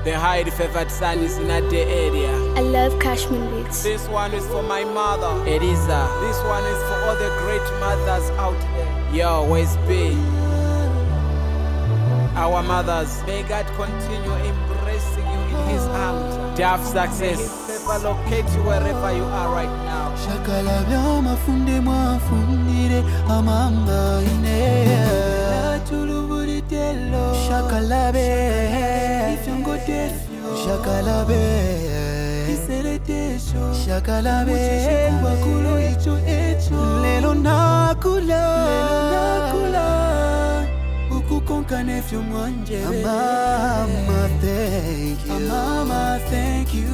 The highly favored son is in the area. I love Cashman Beats. This one is for my mother, Eliza. This one is for all the great mothers out there. Yo, where's B? Our mothers, may God continue embracing you in His arms. To have success. May His favor locate you wherever you are right now. Shakala byama funde mwafundire amanga ine tulubulitelo shakalabe ifyongodefyo shakalabe iseletesho shakalabe bakulu icho lelo nakula ukukonka nefyo mwanjebe mama thank you mama thank you.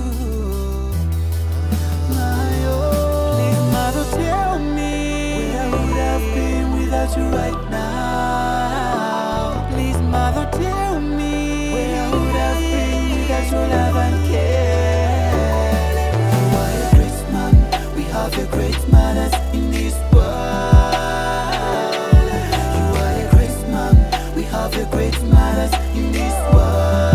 Please, mother, tell me where I would have been without you right now. Please, mother, tell me where I would have been without your love and care. You are a great man, we have a great manners in this world. You are a great man, we have a great manners in this world.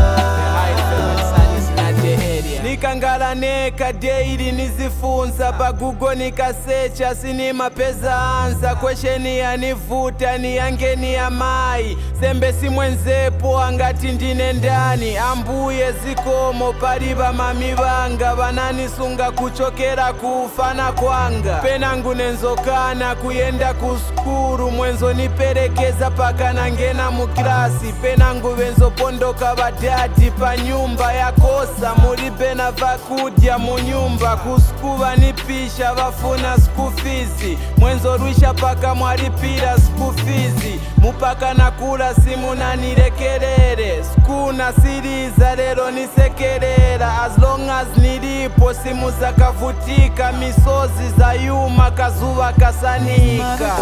Nikangala neka daily nizifunza pa Google nikasecha sinima peza ansa kwesheni yanivuta ni yangeni ya mai sembe simwenzepo angati ndine ndani ambuye zikomo paliba mami banga bananisunga kuchokera kufana kwanga penangu nenzokana kuyenda kuskuru mwenzo niperekeza paka nangena mukilasi penangu benzo pondoka badati pa nyumba ya kosa mulibe na vakudya munyumba kuskuba nipisha bafuna skufizi mwenzo rwisha paka mwalipira skufizi mupaka nakula simu nanirekerere skuna siriza lero nisekerera as long as nilipo simu zakavutika misozi za yuma kazuba kasanika.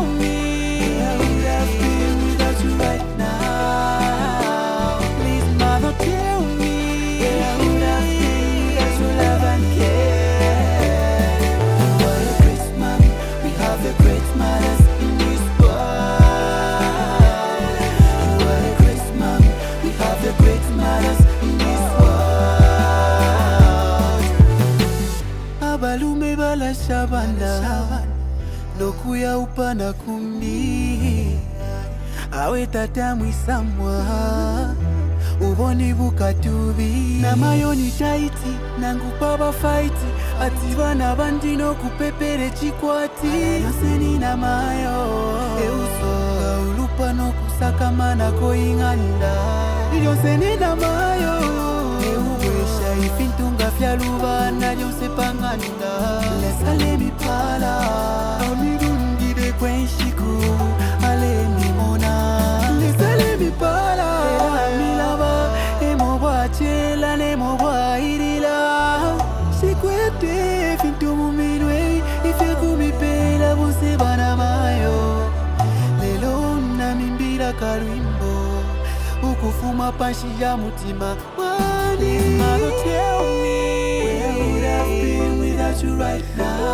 Balume bala shabanda lokuya upana kumbi awe tata mwisamwa uboni bukatubi na mayoni taiti nangu baba fighti ati bana bandino kupepere chikwati yoseni na mayo euso ulupano kusakamana koinganda yoseni na mayo euwesha ifintunga fyalubana yose panganda lesale mipala onirundide kwenshiku ale mimona lesale mipala milaba emobachela nemobwairila sikwete fintumumilwe ifyekumipela bose bana mayo lelo namimbira kalwimbo ukufuma panshi ya mutima wani. Mother, tell me where I would have been without you right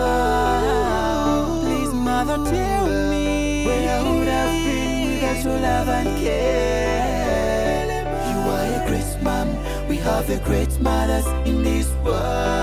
now. Please, mother, tell me where I would have been without your love and care. You are a great man, we have a great mothers in this world.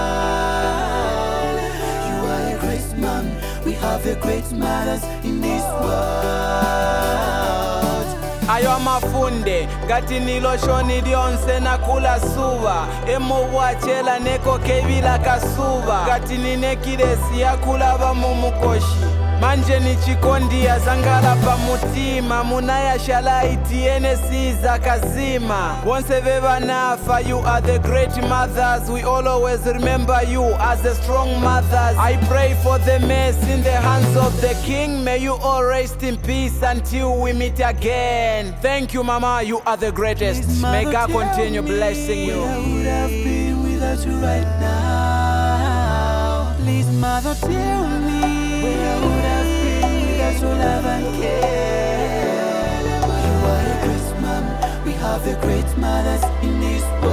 You are a great man, we have a great mothers in this world. Ayo mafunde ngati niloshoni lyonse nakula suba emobwachela neko kebila kasuba ngati ninekilesi yakulaba mumukoshi manje nichikondi azangala pa mutima munaya shalaiti ene siza kazima wonse beba nafa. You are the great mothers, we always remember you as the strong mothers. I pray for the mess in the hands of the king, may you all rest in peace until we meet again. Thank you mama, you are the greatest. May God continue blessing you. Where I would have been without you right now. Please mother, tell me where I would have been without your love and care. You are a great man, we have a great mothers in this world.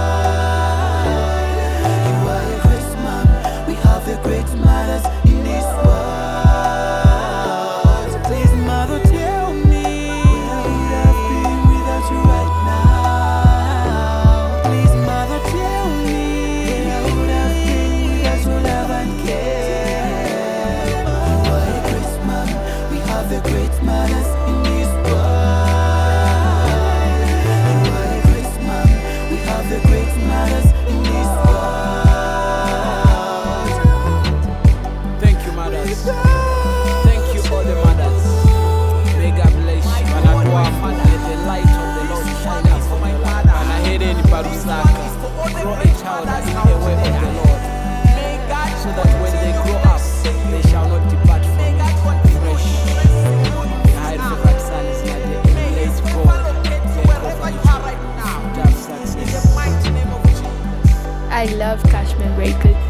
You are a great man, we have a great mothers in this world. Please mother, tell me where I would have been without you right now. Lusaka, grow a child that is the way of the Lord, so that when they grow up, they shall not depart from it. Fresh. Hide for that son is not the emulate God. To have success. I love Cashman Records.